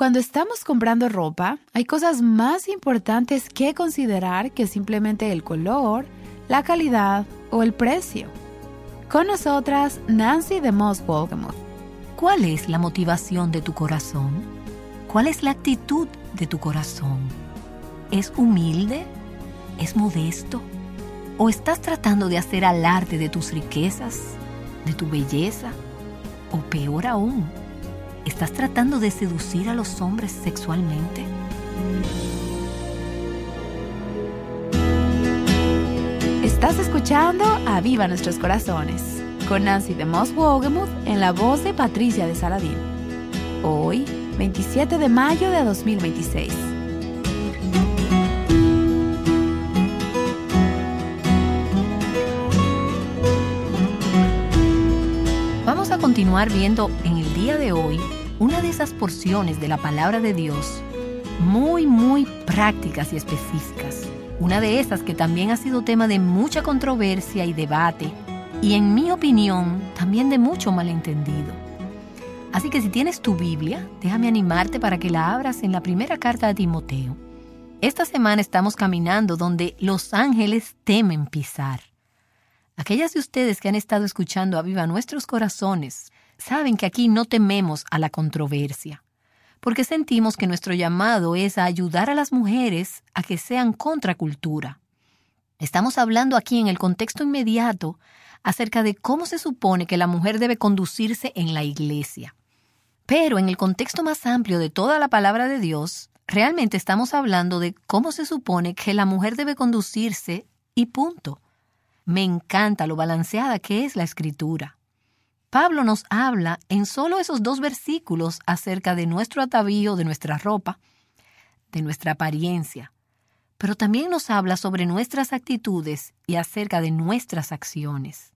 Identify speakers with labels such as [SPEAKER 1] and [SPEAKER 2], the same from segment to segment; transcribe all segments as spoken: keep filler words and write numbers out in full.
[SPEAKER 1] Cuando estamos comprando ropa, hay cosas más importantes que considerar que simplemente el color, la calidad o el precio. Con nosotras, Nancy DeMoss Wolgemuth.
[SPEAKER 2] ¿Cuál es la motivación de tu corazón? ¿Cuál es la actitud de tu corazón? ¿Es humilde? ¿Es modesto? ¿O estás tratando de hacer alarde de tus riquezas, de tu belleza? O peor aún, ¿estás tratando de seducir a los hombres sexualmente?
[SPEAKER 1] Estás escuchando Aviva Nuestros Corazones con Nancy DeMoss Wolgemuth en la voz de Patricia de Saladín. Hoy, veintisiete de mayo de dos mil veintiséis.
[SPEAKER 2] Vamos a continuar viendo en el día de hoy una de esas porciones de la palabra de Dios muy, muy prácticas y específicas. Una de esas que también ha sido tema de mucha controversia y debate, y en mi opinión, también de mucho malentendido. Así que si tienes tu Biblia, déjame animarte para que la abras en la primera carta a Timoteo. Esta semana estamos caminando donde los ángeles temen pisar. Aquellas de ustedes que han estado escuchando Aviva Nuestros Corazones saben que aquí no tememos a la controversia, porque sentimos que nuestro llamado es a ayudar a las mujeres a que sean contracultura. Estamos hablando aquí en el contexto inmediato acerca de cómo se supone que la mujer debe conducirse en la iglesia. Pero en el contexto más amplio de toda la palabra de Dios, realmente estamos hablando de cómo se supone que la mujer debe conducirse y punto. Me encanta lo balanceada que es la Escritura. Pablo nos habla en solo esos dos versículos acerca de nuestro atavío, de nuestra ropa, de nuestra apariencia, pero también nos habla sobre nuestras actitudes y acerca de nuestras acciones.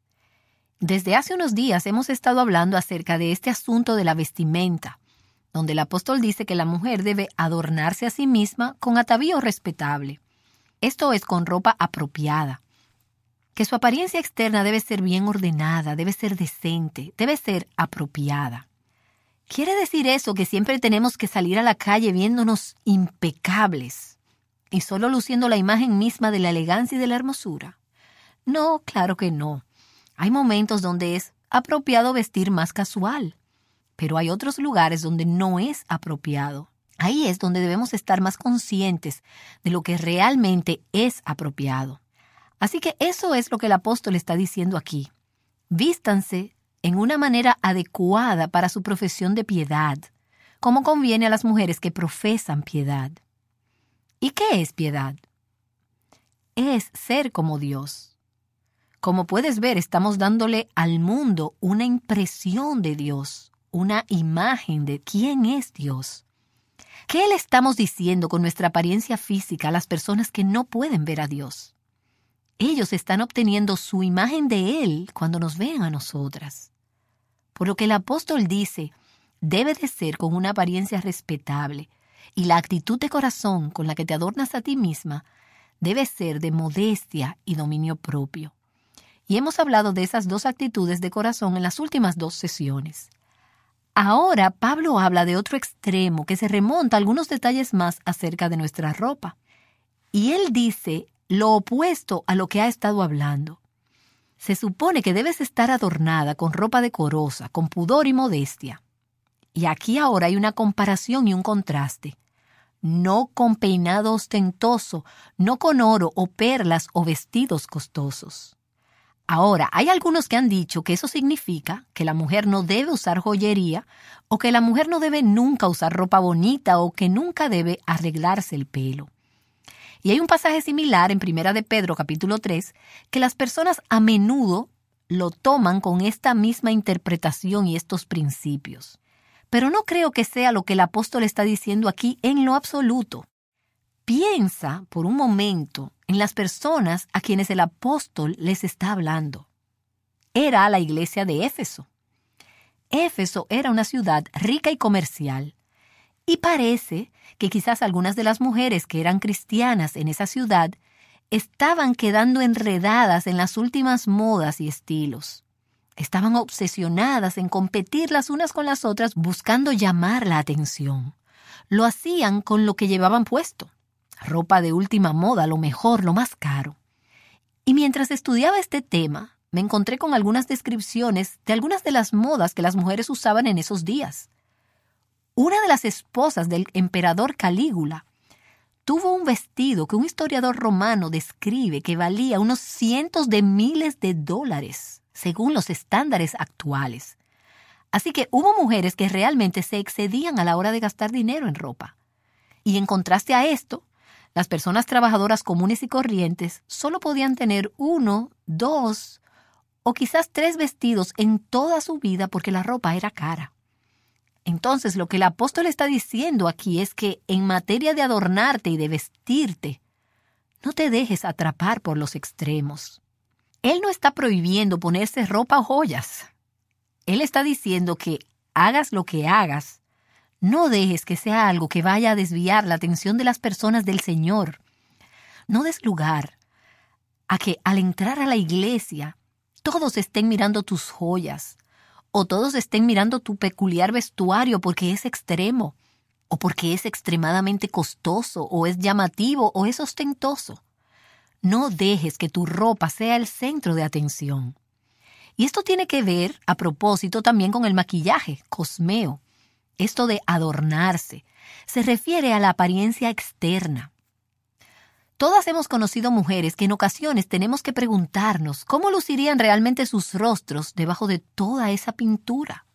[SPEAKER 2] Desde hace unos días hemos estado hablando acerca de este asunto de la vestimenta, donde el apóstol dice que la mujer debe adornarse a sí misma con atavío respetable. Esto es con ropa apropiada. Que su apariencia externa debe ser bien ordenada, debe ser decente, debe ser apropiada. ¿Quiere decir eso que siempre tenemos que salir a la calle viéndonos impecables y solo luciendo la imagen misma de la elegancia y de la hermosura? No, claro que no. Hay momentos donde es apropiado vestir más casual, pero hay otros lugares donde no es apropiado. Ahí es donde debemos estar más conscientes de lo que realmente es apropiado. Así que eso es lo que el apóstol está diciendo aquí. Vístanse en una manera adecuada para su profesión de piedad, como conviene a las mujeres que profesan piedad. ¿Y qué es piedad? Es ser como Dios. Como puedes ver, estamos dándole al mundo una impresión de Dios, una imagen de quién es Dios. ¿Qué le estamos diciendo con nuestra apariencia física a las personas que no pueden ver a Dios? Ellos están obteniendo su imagen de Él cuando nos ven a nosotras. Por lo que el apóstol dice, debe de ser con una apariencia respetable, y la actitud de corazón con la que te adornas a ti misma debe ser de modestia y dominio propio. Y hemos hablado de esas dos actitudes de corazón en las últimas dos sesiones. Ahora Pablo habla de otro extremo que se remonta a algunos detalles más acerca de nuestra ropa. Y él dice lo opuesto a lo que ha estado hablando. Se supone que debes estar adornada con ropa decorosa, con pudor y modestia. Y aquí ahora hay una comparación y un contraste. No con peinado ostentoso, no con oro o perlas o vestidos costosos. Ahora, hay algunos que han dicho que eso significa que la mujer no debe usar joyería o que la mujer no debe nunca usar ropa bonita o que nunca debe arreglarse el pelo. Y hay un pasaje similar en Primera de Pedro, capítulo tres, que las personas a menudo lo toman con esta misma interpretación y estos principios. Pero no creo que sea lo que el apóstol está diciendo aquí en lo absoluto. Piensa por un momento en las personas a quienes el apóstol les está hablando. Era la iglesia de Éfeso. Éfeso era una ciudad rica y comercial. Y parece que quizás algunas de las mujeres que eran cristianas en esa ciudad estaban quedando enredadas en las últimas modas y estilos. Estaban obsesionadas en competir las unas con las otras buscando llamar la atención. lo hacían con lo que llevaban puesto. Ropa de última moda, lo mejor, lo más caro. Y mientras estudiaba este tema, me encontré con algunas descripciones de algunas de las modas que las mujeres usaban en esos días. Una de las esposas del emperador Calígula tuvo un vestido que un historiador romano describe que valía unos cientos de miles de dólares, según los estándares actuales. Así que hubo mujeres que realmente se excedían a la hora de gastar dinero en ropa. Y en contraste a esto, las personas trabajadoras comunes y corrientes solo podían tener uno, dos o quizás tres vestidos en toda su vida porque la ropa era cara. Entonces, lo que el apóstol está diciendo aquí es que en materia de adornarte y de vestirte, no te dejes atrapar por los extremos. Él no está prohibiendo ponerse ropa o joyas. Él está diciendo que hagas lo que hagas, no dejes que sea algo que vaya a desviar la atención de las personas del Señor. No des lugar a que al entrar a la iglesia todos estén mirando tus joyas, o todos estén mirando tu peculiar vestuario porque es extremo, o porque es extremadamente costoso, o es llamativo, o es ostentoso. No dejes que tu ropa sea el centro de atención. Y esto tiene que ver, a propósito, también con el maquillaje, cosmeo. Esto de adornarse se refiere a la apariencia externa. Todas hemos conocido mujeres que en ocasiones tenemos que preguntarnos cómo lucirían realmente sus rostros debajo de toda esa pintura.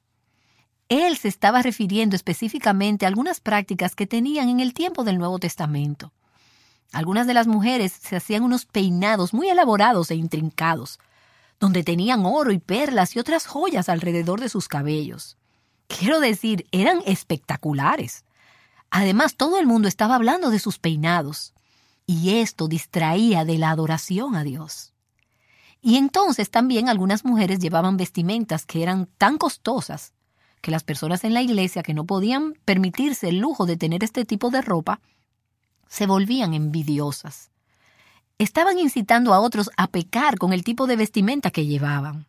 [SPEAKER 2] Él se estaba refiriendo específicamente a algunas prácticas que tenían en el tiempo del Nuevo Testamento. Algunas de las mujeres se hacían unos peinados muy elaborados e intrincados, donde tenían oro y perlas y otras joyas alrededor de sus cabellos. Quiero decir, eran espectaculares. Además, todo el mundo estaba hablando de sus peinados. Y esto distraía de la adoración a Dios. Y entonces también algunas mujeres llevaban vestimentas que eran tan costosas que las personas en la iglesia que no podían permitirse el lujo de tener este tipo de ropa, se volvían envidiosas. Estaban incitando a otros a pecar con el tipo de vestimenta que llevaban.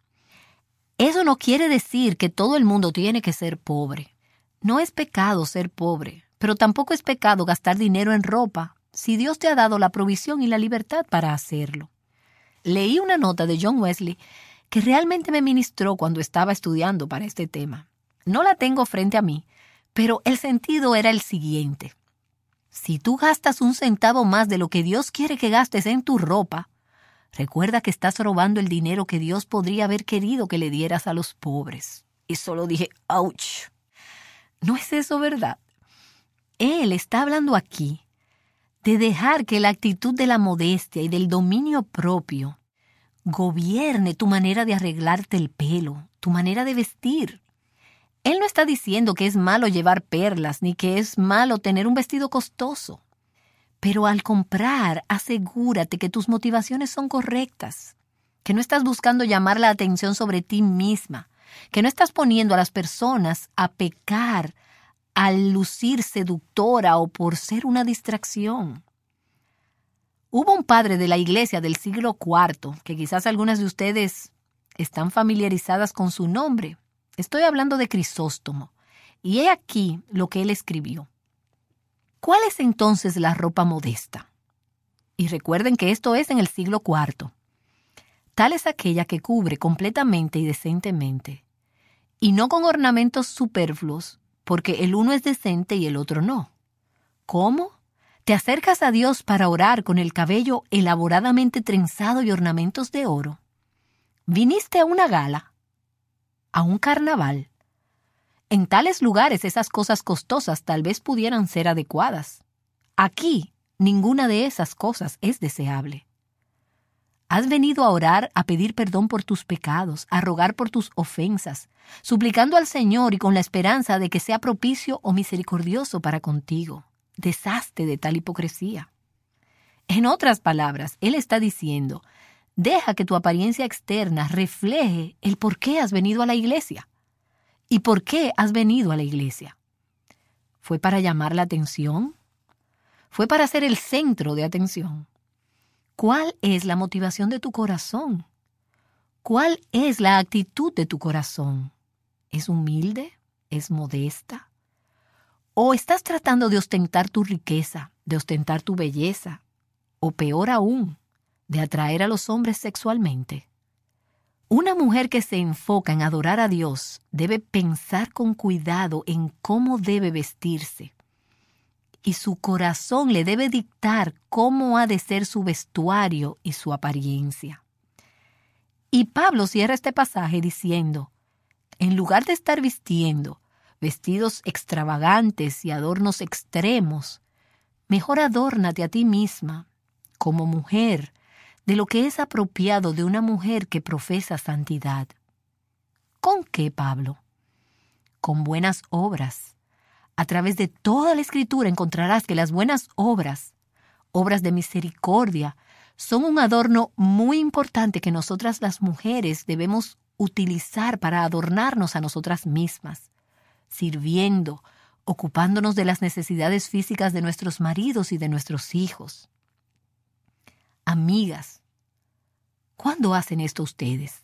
[SPEAKER 2] Eso no quiere decir que todo el mundo tiene que ser pobre. No es pecado ser pobre, pero tampoco es pecado gastar dinero en ropa si Dios te ha dado la provisión y la libertad para hacerlo. Leí una nota de John Wesley que realmente me ministró cuando estaba estudiando para este tema. No la tengo frente a mí, pero el sentido era el siguiente. Si tú gastas un centavo más de lo que Dios quiere que gastes en tu ropa, recuerda que estás robando el dinero que Dios podría haber querido que le dieras a los pobres. Y solo dije, ¡ouch! ¿No es eso verdad? Él está hablando aquí de dejar que la actitud de la modestia y del dominio propio gobierne tu manera de arreglarte el pelo, tu manera de vestir. Él no está diciendo que es malo llevar perlas, ni que es malo tener un vestido costoso. Pero al comprar, asegúrate que tus motivaciones son correctas, que no estás buscando llamar la atención sobre ti misma, que no estás poniendo a las personas a pecar al lucir seductora o por ser una distracción. Hubo un padre de la iglesia del siglo cuarto, que quizás algunas de ustedes están familiarizadas con su nombre. Estoy hablando de Crisóstomo, y he aquí lo que él escribió. ¿Cuál es entonces la ropa modesta? Y recuerden que esto es en el siglo cuarto. Tal es aquella que cubre completamente y decentemente, y no con ornamentos superfluos, porque el uno es decente y el otro no. ¿Cómo? ¿Te acercas a Dios para orar con el cabello elaboradamente trenzado y ornamentos de oro? ¿Viniste a una gala? ¿A un carnaval? En tales lugares esas cosas costosas tal vez pudieran ser adecuadas. Aquí, ninguna de esas cosas es deseable. Has venido a orar, a pedir perdón por tus pecados, a rogar por tus ofensas, suplicando al Señor y con la esperanza de que sea propicio o misericordioso para contigo. Deshazte de tal hipocresía. En otras palabras, Él está diciendo, deja que tu apariencia externa refleje el por qué has venido a la iglesia. ¿Y por qué has venido a la iglesia? ¿Fue para llamar la atención? ¿Fue para ser el centro de atención? ¿Cuál es la motivación de tu corazón? ¿Cuál es la actitud de tu corazón? ¿Es humilde? ¿Es modesta? ¿O estás tratando de ostentar tu riqueza, de ostentar tu belleza, o peor aún, de atraer a los hombres sexualmente? Una mujer que se enfoca en adorar a Dios debe pensar con cuidado en cómo debe vestirse. Y su corazón le debe dictar cómo ha de ser su vestuario y su apariencia. Y Pablo cierra este pasaje diciendo, en lugar de estar vistiendo vestidos extravagantes y adornos extremos, mejor adórnate a ti misma, como mujer, de lo que es apropiado de una mujer que profesa santidad. ¿Con qué, Pablo? Con buenas obras. A través de toda la Escritura encontrarás que las buenas obras, obras de misericordia, son un adorno muy importante que nosotras las mujeres debemos utilizar para adornarnos a nosotras mismas, sirviendo, ocupándonos de las necesidades físicas de nuestros maridos y de nuestros hijos. Amigas, ¿cuándo hacen esto ustedes?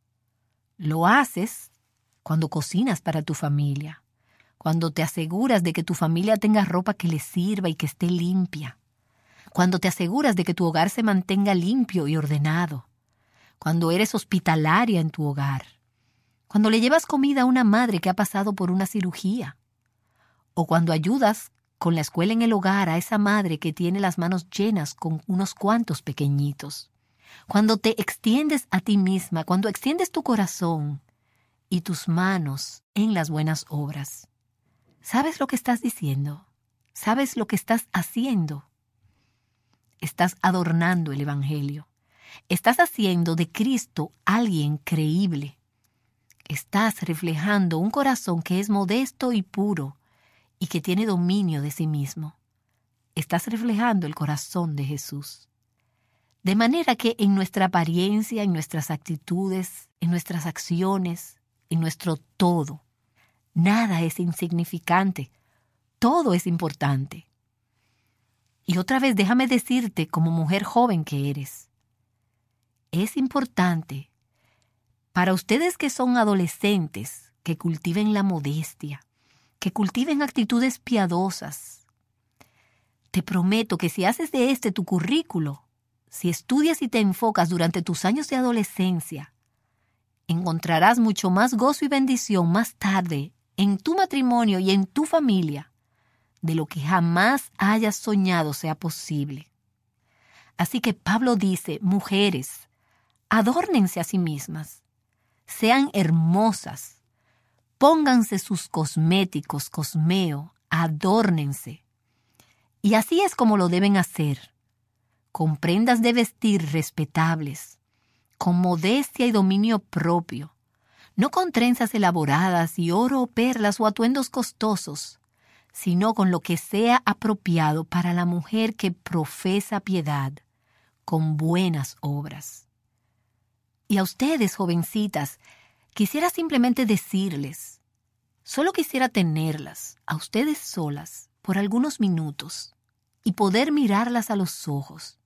[SPEAKER 2] Lo haces cuando cocinas para tu familia, cuando te aseguras de que tu familia tenga ropa que les sirva y que esté limpia, cuando te aseguras de que tu hogar se mantenga limpio y ordenado, cuando eres hospitalaria en tu hogar, cuando le llevas comida a una madre que ha pasado por una cirugía, o cuando ayudas con la escuela en el hogar a esa madre que tiene las manos llenas con unos cuantos pequeñitos, cuando te extiendes a ti misma, cuando extiendes tu corazón y tus manos en las buenas obras. ¿Sabes lo que estás diciendo? ¿Sabes lo que estás haciendo? Estás adornando el Evangelio. Estás haciendo de Cristo alguien creíble. Estás reflejando un corazón que es modesto y puro y que tiene dominio de sí mismo. Estás reflejando el corazón de Jesús. De manera que en nuestra apariencia, en nuestras actitudes, en nuestras acciones, en nuestro todo, nada es insignificante. Todo es importante. Y otra vez déjame decirte, como mujer joven que eres, es importante para ustedes que son adolescentes que cultiven la modestia, que cultiven actitudes piadosas. Te prometo que si haces de este tu currículo, si estudias y te enfocas durante tus años de adolescencia, encontrarás mucho más gozo y bendición más tarde en tu matrimonio y en tu familia de lo que jamás hayas soñado sea posible. Así que Pablo dice, mujeres, adórnense a sí mismas, sean hermosas, pónganse sus cosméticos, cosmeo, adórnense. Y así es como lo deben hacer, con prendas de vestir respetables, con modestia y dominio propio, no con trenzas elaboradas y oro o perlas o atuendos costosos, sino con lo que sea apropiado para la mujer que profesa piedad, con buenas obras. Y a ustedes, jovencitas, quisiera simplemente decirles, solo quisiera tenerlas, a ustedes solas, por algunos minutos, y poder mirarlas a los ojos.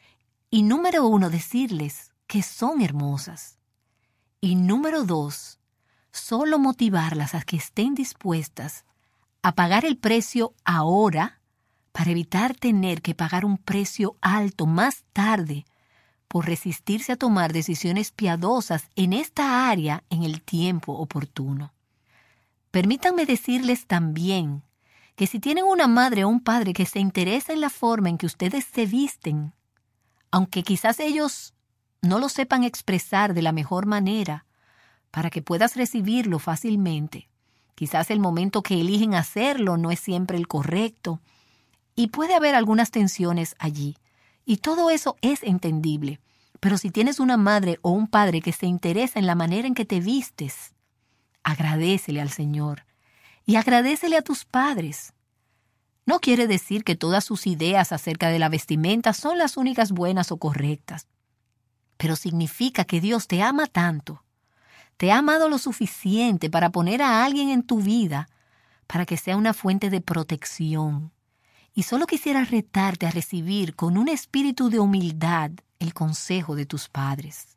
[SPEAKER 2] Y número uno, decirles que son hermosas. Y número dos, solo motivarlas a que estén dispuestas a pagar el precio ahora para evitar tener que pagar un precio alto más tarde por resistirse a tomar decisiones piadosas en esta área en el tiempo oportuno. Permítanme decirles también que si tienen una madre o un padre que se interesa en la forma en que ustedes se visten, aunque quizás ellos no lo sepan expresar de la mejor manera, para que puedas recibirlo fácilmente, quizás el momento que eligen hacerlo no es siempre el correcto, y puede haber algunas tensiones allí, y todo eso es entendible. Pero si tienes una madre o un padre que se interesa en la manera en que te vistes, agradécele al Señor y agradécele a tus padres. No quiere decir que todas sus ideas acerca de la vestimenta son las únicas buenas o correctas, pero significa que Dios te ama tanto, te ha amado lo suficiente para poner a alguien en tu vida para que sea una fuente de protección. Y solo quisiera retarte a recibir con un espíritu de humildad el consejo de tus padres.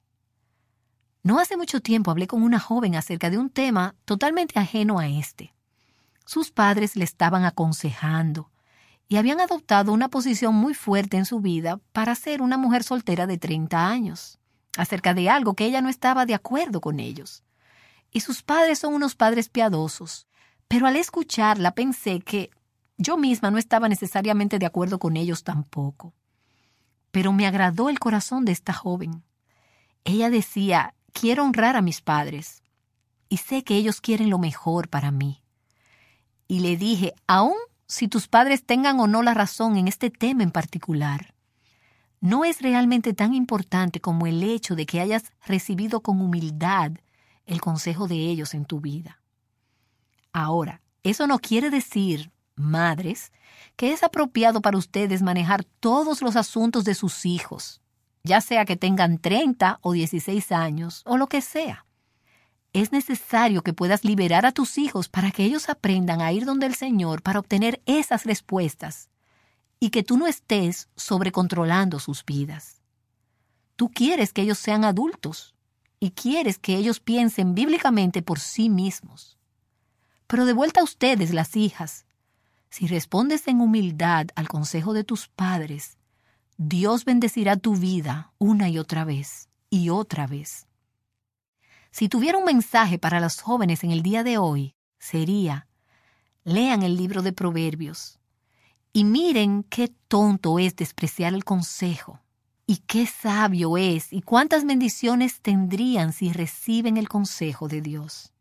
[SPEAKER 2] No hace mucho tiempo hablé con una joven acerca de un tema totalmente ajeno a este. Sus padres le estaban aconsejando y habían adoptado una posición muy fuerte en su vida para ser una mujer soltera de treinta años, acerca de algo que ella no estaba de acuerdo con ellos. Y sus padres son unos padres piadosos, pero al escucharla pensé que yo misma no estaba necesariamente de acuerdo con ellos tampoco. Pero me agradó el corazón de esta joven. Ella decía, quiero honrar a mis padres y sé que ellos quieren lo mejor para mí. Y le dije, aun si tus padres tengan o no la razón en este tema en particular, no es realmente tan importante como el hecho de que hayas recibido con humildad el consejo de ellos en tu vida. Ahora, eso no quiere decir, madres, que es apropiado para ustedes manejar todos los asuntos de sus hijos, ya sea que tengan treinta o dieciséis años o lo que sea. Es necesario que puedas liberar a tus hijos para que ellos aprendan a ir donde el Señor para obtener esas respuestas y que tú no estés sobrecontrolando sus vidas. Tú quieres que ellos sean adultos y quieres que ellos piensen bíblicamente por sí mismos. Pero de vuelta a ustedes, las hijas, si respondes en humildad al consejo de tus padres, Dios bendecirá tu vida una y otra vez y otra vez. Si tuviera un mensaje para las jóvenes en el día de hoy, sería, lean el libro de Proverbios y miren qué tonto es despreciar el consejo y qué sabio es y cuántas bendiciones tendrían si reciben el consejo de Dios.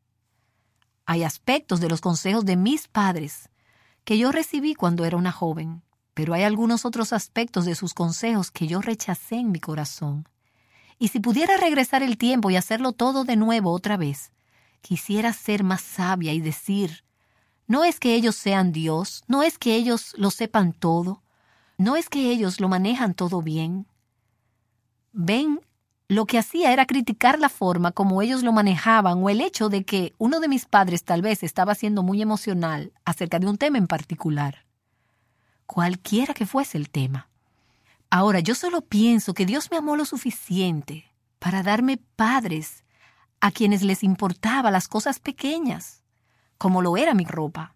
[SPEAKER 2] Hay aspectos de los consejos de mis padres que yo recibí cuando era una joven, pero hay algunos otros aspectos de sus consejos que yo rechacé en mi corazón. Y si pudiera regresar el tiempo y hacerlo todo de nuevo otra vez, quisiera ser más sabia y decir, no es que ellos sean Dios, no es que ellos lo sepan todo, no es que ellos lo manejan todo bien. Ven, lo que hacía era criticar la forma como ellos lo manejaban o el hecho de que uno de mis padres tal vez estaba siendo muy emocional acerca de un tema en particular. Cualquiera que fuese el tema. Ahora, yo solo pienso que Dios me amó lo suficiente para darme padres a quienes les importaba las cosas pequeñas, como lo era mi ropa.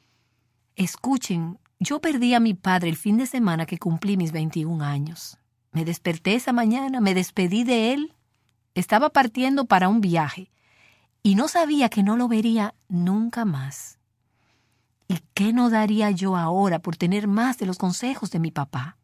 [SPEAKER 2] Escuchen, yo perdí a mi padre el fin de semana que cumplí mis veintiún años. Me desperté esa mañana, me despedí de él, estaba partiendo para un viaje y no sabía que no lo vería nunca más. ¿Y qué no daría yo ahora por tener más de los consejos de mi papá?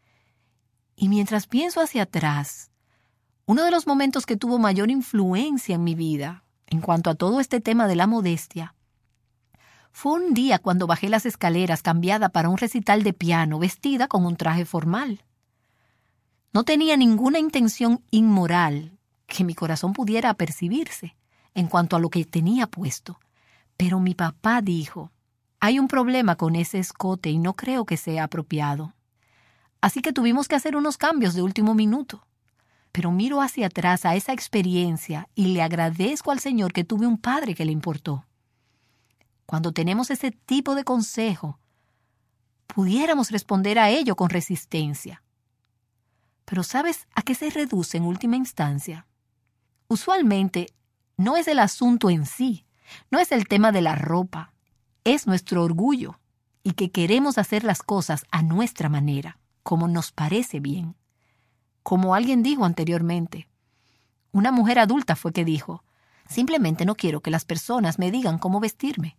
[SPEAKER 2] Y mientras pienso hacia atrás, uno de los momentos que tuvo mayor influencia en mi vida, en cuanto a todo este tema de la modestia, fue un día cuando bajé las escaleras cambiada para un recital de piano, vestida con un traje formal. No tenía ninguna intención inmoral que mi corazón pudiera apercibirse en cuanto a lo que tenía puesto, pero mi papá dijo, hay un problema con ese escote y no creo que sea apropiado. Así que tuvimos que hacer unos cambios de último minuto. Pero miro hacia atrás a esa experiencia y le agradezco al Señor que tuve un padre que le importó. Cuando tenemos ese tipo de consejo, pudiéramos responder a ello con resistencia. Pero ¿sabes a qué se reduce en última instancia? Usualmente no es el asunto en sí, no es el tema de la ropa, es nuestro orgullo y que queremos hacer las cosas a nuestra manera, como nos parece bien. Como alguien dijo anteriormente, una mujer adulta fue que dijo, simplemente no quiero que las personas me digan cómo vestirme.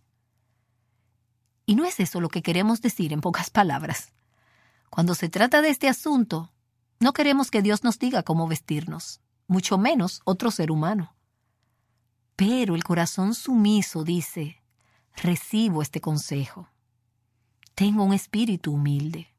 [SPEAKER 2] Y no es eso lo que queremos decir en pocas palabras. Cuando se trata de este asunto, no queremos que Dios nos diga cómo vestirnos, mucho menos otro ser humano. Pero el corazón sumiso dice, recibo este consejo. Tengo un espíritu humilde.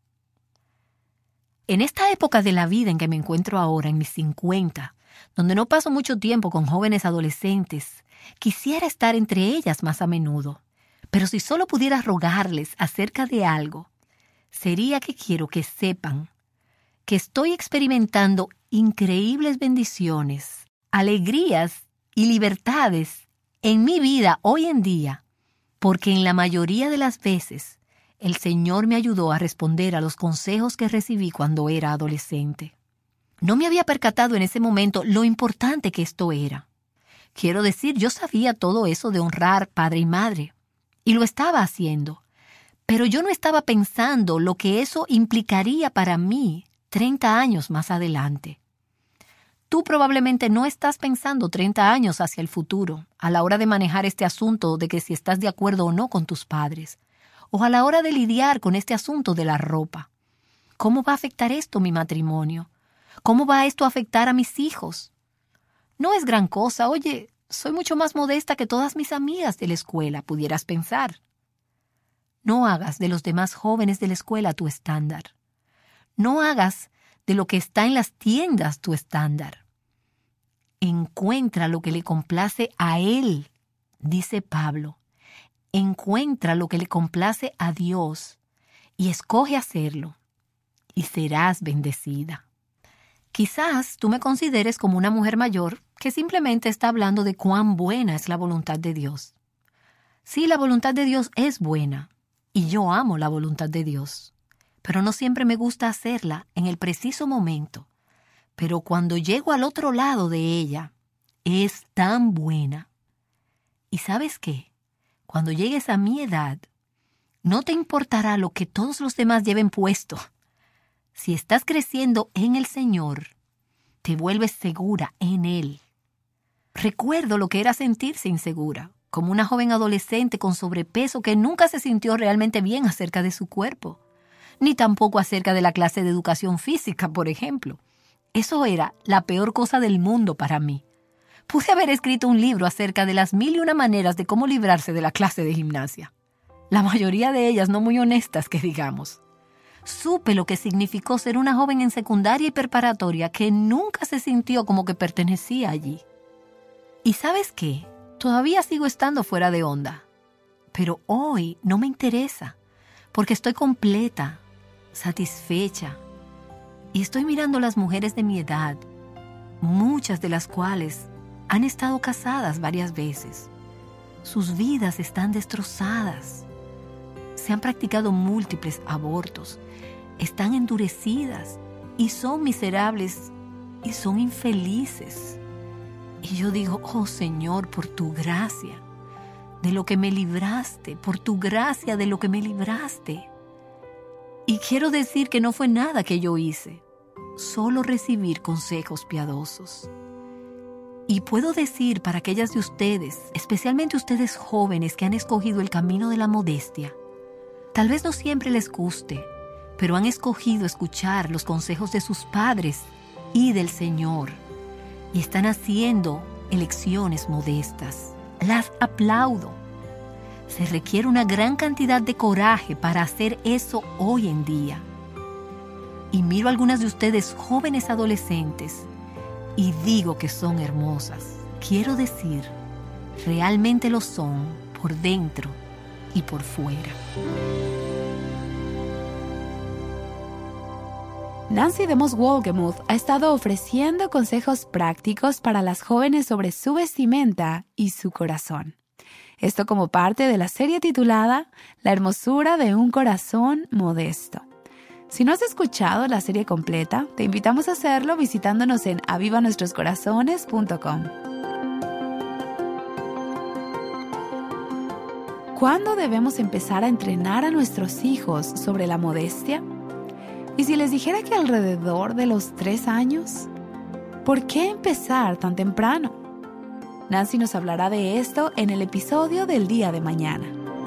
[SPEAKER 2] En esta época de la vida en que me encuentro ahora, en mis cincuenta, donde no paso mucho tiempo con jóvenes adolescentes, quisiera estar entre ellas más a menudo. Pero si solo pudiera rogarles acerca de algo, sería que quiero que sepan que estoy experimentando increíbles bendiciones, alegrías y libertades en mi vida hoy en día, porque en la mayoría de las veces el Señor me ayudó a responder a los consejos que recibí cuando era adolescente. No me había percatado en ese momento lo importante que esto era. Quiero decir, yo sabía todo eso de honrar padre y madre, Y lo estaba haciendo. Pero yo no estaba pensando lo que eso implicaría para mí treinta años más adelante. Tú probablemente no estás pensando treinta años hacia el futuro, a la hora de manejar este asunto de que si estás de acuerdo o no con tus padres, o a la hora de lidiar con este asunto de la ropa. ¿Cómo va a afectar esto mi matrimonio? ¿Cómo va esto a afectar a mis hijos? No es gran cosa. Oye, soy mucho más modesta que todas mis amigas de la escuela, pudieras pensar. No hagas de los demás jóvenes de la escuela tu estándar. No hagas de lo que está en las tiendas tu estándar. Encuentra lo que le complace a Él, dice Pablo. Encuentra lo que le complace a Dios y escoge hacerlo, y serás bendecida. Quizás tú me consideres como una mujer mayor que simplemente está hablando de cuán buena es la voluntad de Dios. Sí, la voluntad de Dios es buena, y yo amo la voluntad de Dios. Pero no siempre me gusta hacerla en el preciso momento. Pero cuando llego al otro lado de ella, es tan buena. ¿Y sabes qué? Cuando llegues a mi edad, no te importará lo que todos los demás lleven puesto. Si estás creciendo en el Señor, te vuelves segura en Él. Recuerdo lo que era sentirse insegura, como una joven adolescente con sobrepeso que nunca se sintió realmente bien acerca de su cuerpo. Ni tampoco acerca de la clase de educación física, por ejemplo. Eso era la peor cosa del mundo para mí. Pude haber escrito un libro acerca de las mil y una maneras de cómo librarse de la clase de gimnasia. La mayoría de ellas no muy honestas, que digamos. Supe lo que significó ser una joven en secundaria y preparatoria que nunca se sintió como que pertenecía allí. ¿Y sabes qué? Todavía sigo estando fuera de onda. Pero hoy no me interesa, porque estoy completa, satisfecha, y estoy mirando a las mujeres de mi edad, muchas de las cuales han estado casadas varias veces. Sus vidas están destrozadas. Se han practicado múltiples abortos, están endurecidas y son miserables y son infelices. Y yo digo, oh Señor, por tu gracia, de lo que me libraste, por tu gracia de lo que me libraste. Y quiero decir que no fue nada que yo hice, solo recibir consejos piadosos. Y puedo decir para aquellas de ustedes, especialmente ustedes jóvenes que han escogido el camino de la modestia, tal vez no siempre les guste, pero han escogido escuchar los consejos de sus padres y del Señor, y están haciendo elecciones modestas. Las aplaudo. Se requiere una gran cantidad de coraje para hacer eso hoy en día. Y miro a algunas de ustedes jóvenes adolescentes y digo que son hermosas. Quiero decir, realmente lo son por dentro y por fuera.
[SPEAKER 1] Nancy DeMoss Wolgemuth ha estado ofreciendo consejos prácticos para las jóvenes sobre su vestimenta y su corazón. Esto como parte de la serie titulada La hermosura de un corazón modesto. Si no has escuchado la serie completa, te invitamos a hacerlo visitándonos en aviva nuestros corazones punto com. ¿Cuándo debemos empezar a entrenar a nuestros hijos sobre la modestia? ¿Y si les dijera que alrededor de los tres años? ¿Por qué empezar tan temprano? Nancy nos hablará de esto en el episodio del día de mañana.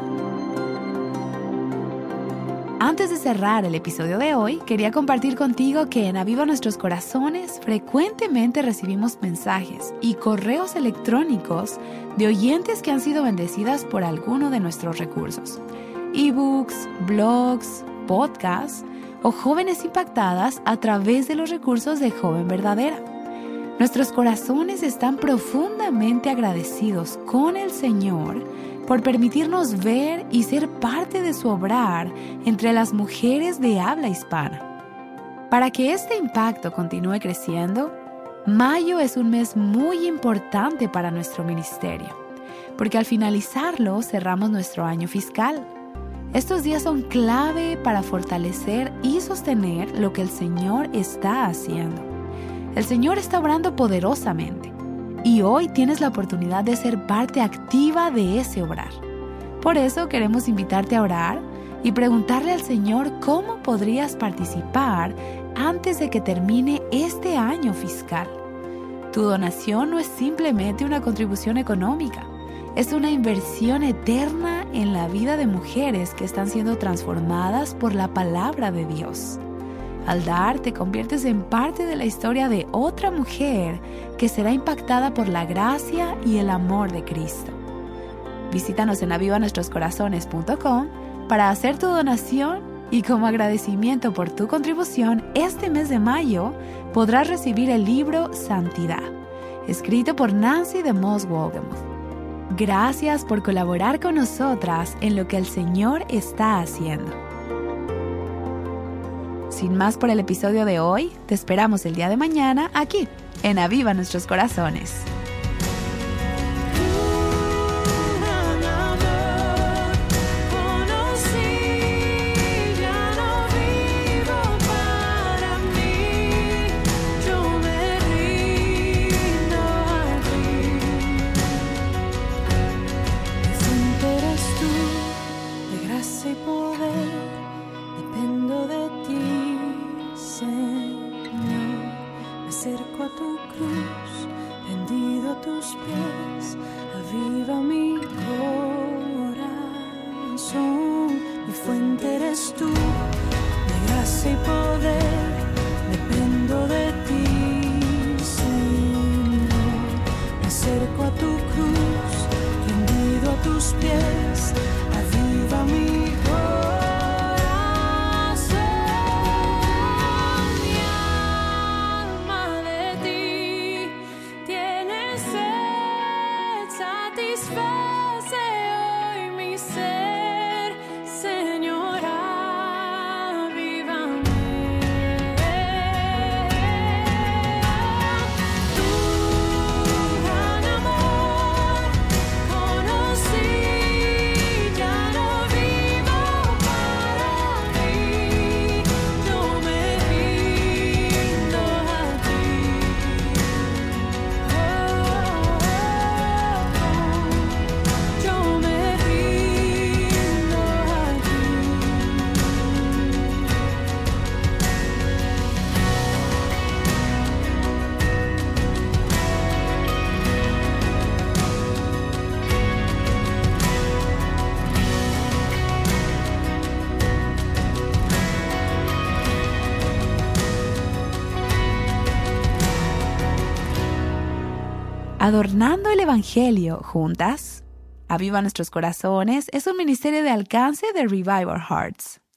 [SPEAKER 1] Antes de cerrar el episodio de hoy, quería compartir contigo que en Aviva Nuestros Corazones frecuentemente recibimos mensajes y correos electrónicos de oyentes que han sido bendecidas por alguno de nuestros recursos. Ebooks, blogs, podcasts o jóvenes impactadas a través de los recursos de Joven Verdadera. Nuestros corazones están profundamente agradecidos con el Señor por permitirnos ver y ser parte de su obrar entre las mujeres de habla hispana. Para que este impacto continúe creciendo, mayo es un mes muy importante para nuestro ministerio, porque al finalizarlo cerramos nuestro año fiscal. Estos días son clave para fortalecer y sostener lo que el Señor está haciendo. El Señor está obrando poderosamente y hoy tienes la oportunidad de ser parte activa de ese obrar. Por eso queremos invitarte a orar y preguntarle al Señor cómo podrías participar antes de que termine este año fiscal. Tu donación no es simplemente una contribución económica, es una inversión eterna en la vida de mujeres que están siendo transformadas por la palabra de Dios. Al dar, te conviertes en parte de la historia de otra mujer que será impactada por la gracia y el amor de Cristo. Visítanos en aviva nuestros corazones punto com para hacer tu donación y como agradecimiento por tu contribución, este mes de mayo podrás recibir el libro Santidad, escrito por Nancy DeMoss Wolgemuth. Gracias por colaborar con nosotras en lo que el Señor está haciendo. Sin más por el episodio de hoy, te esperamos el día de mañana aquí, en Aviva Nuestros Corazones.
[SPEAKER 3] Acerco a tu cruz, rendido a tus pies, aviva mi corazón. Mi fuente eres tú, de gracia y poder, dependo de ti, Señor. Me acerco a tu cruz, rendido a tus pies, aviva mi corazón.
[SPEAKER 1] Adornando el Evangelio juntas. Aviva Nuestros Corazones es un ministerio de alcance de Revive Our Hearts.